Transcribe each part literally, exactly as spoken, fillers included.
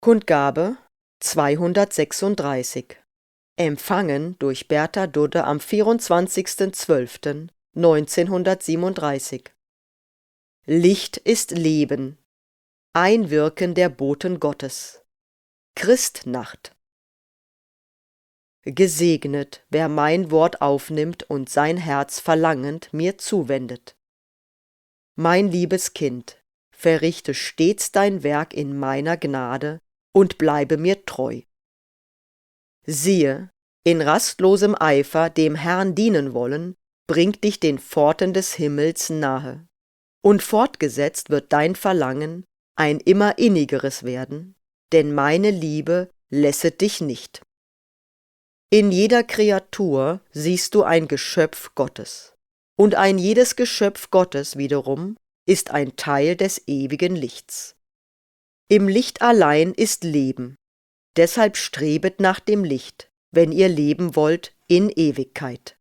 Kundgabe zweihundertsechsunddreißig. Empfangen durch Bertha Dudde am vierundzwanzigsten zwölften neunzehnhundertsiebenunddreißig. Licht ist Leben. Einwirken der Boten Gottes. Christnacht. Gesegnet, wer mein Wort aufnimmt und sein Herz verlangend mir zuwendet. Mein liebes Kind, verrichte stets dein Werk in meiner Gnade und bleibe mir treu. Siehe, in rastlosem Eifer dem Herrn dienen wollen, bringt dich den Pforten des Himmels nahe. Und fortgesetzt wird dein Verlangen ein immer innigeres werden, denn meine Liebe lässet dich nicht. In jeder Kreatur siehst du ein Geschöpf Gottes, und ein jedes Geschöpf Gottes wiederum ist ein Teil des ewigen Lichts. Im Licht allein ist Leben, deshalb strebet nach dem Licht, wenn ihr leben wollt in Ewigkeit.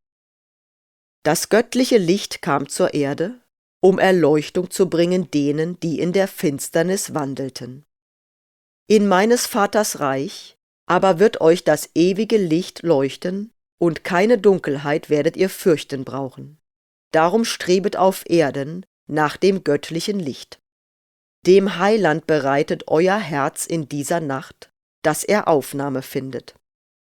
Das göttliche Licht kam zur Erde, um Erleuchtung zu bringen denen, die in der Finsternis wandelten. In meines Vaters Reich aber wird euch das ewige Licht leuchten, und keine Dunkelheit werdet ihr fürchten brauchen. Darum strebet auf Erden nach dem göttlichen Licht. Dem Heiland bereitet euer Herz in dieser Nacht, dass er Aufnahme findet.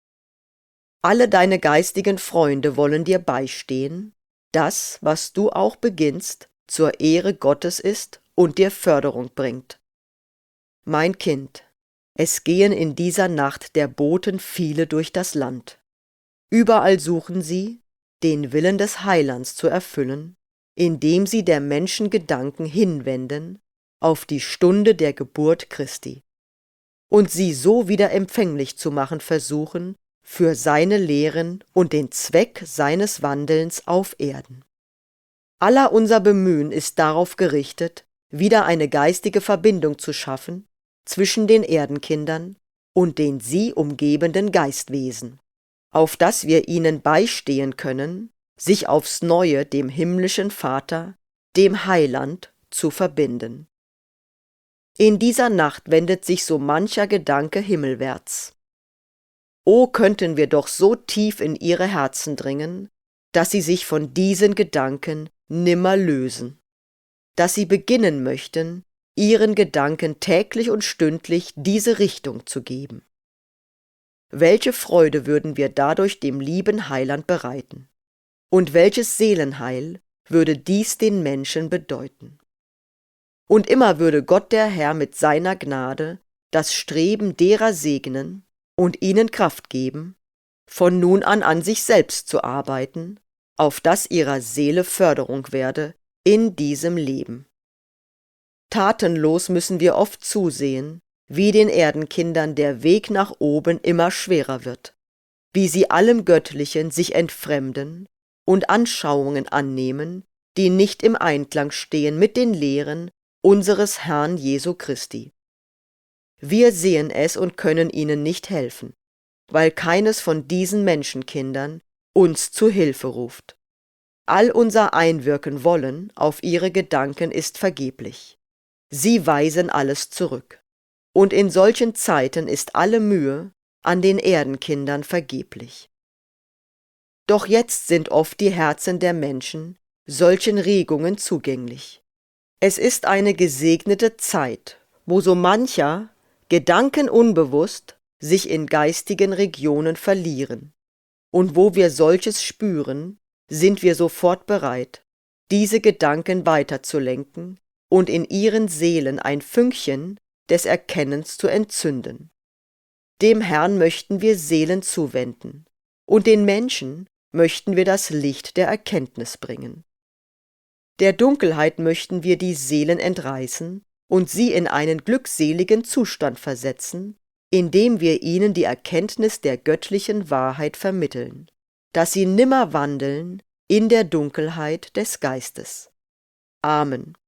Alle deine geistigen Freunde wollen dir beistehen, das, was du auch beginnst, zur Ehre Gottes ist und dir Förderung bringt. Mein Kind, es gehen in dieser Nacht der Boten viele durch das Land. Überall suchen sie, den Willen des Heilands zu erfüllen, indem sie der Menschen Gedanken hinwenden auf die Stunde der Geburt Christi und sie so wieder empfänglich zu machen versuchen für seine Lehren und den Zweck seines Wandelns auf Erden. Aller unser Bemühen ist darauf gerichtet, wieder eine geistige Verbindung zu schaffen zwischen den Erdenkindern und den sie umgebenden Geistwesen, auf dass wir ihnen beistehen können, sich aufs Neue dem himmlischen Vater, dem Heiland, zu verbinden. In dieser Nacht wendet sich so mancher Gedanke himmelwärts. O könnten wir doch so tief in ihre Herzen dringen, dass sie sich von diesen Gedanken nimmer lösen, dass sie beginnen möchten, ihren Gedanken täglich und stündlich diese Richtung zu geben. Welche Freude würden wir dadurch dem lieben Heiland bereiten? Und welches Seelenheil würde dies den Menschen bedeuten? Und immer würde Gott der Herr mit seiner Gnade das Streben derer segnen und ihnen Kraft geben, von nun an an sich selbst zu arbeiten, auf dass ihrer Seele Förderung werde in diesem Leben. Tatenlos müssen wir oft zusehen, wie den Erdenkindern der Weg nach oben immer schwerer wird, wie sie allem Göttlichen sich entfremden und Anschauungen annehmen, die nicht im Einklang stehen mit den Lehren unseres Herrn Jesu Christi. Wir sehen es und können ihnen nicht helfen, weil keines von diesen Menschenkindern uns zu Hilfe ruft. All unser Einwirken wollen auf ihre Gedanken ist vergeblich. Sie weisen alles zurück. Und in solchen Zeiten ist alle Mühe an den Erdenkindern vergeblich. Doch jetzt sind oft die Herzen der Menschen solchen Regungen zugänglich. Es ist eine gesegnete Zeit, wo so mancher, gedankenunbewusst, sich in geistigen Regionen verlieren. Und wo wir solches spüren, sind wir sofort bereit, diese Gedanken weiterzulenken und in ihren Seelen ein Fünkchen des Erkennens zu entzünden. Dem Herrn möchten wir Seelen zuwenden, und den Menschen möchten wir das Licht der Erkenntnis bringen. Der Dunkelheit möchten wir die Seelen entreißen und sie in einen glückseligen Zustand versetzen, indem wir ihnen die Erkenntnis der göttlichen Wahrheit vermitteln, dass sie nimmer wandeln in der Dunkelheit des Geistes. Amen.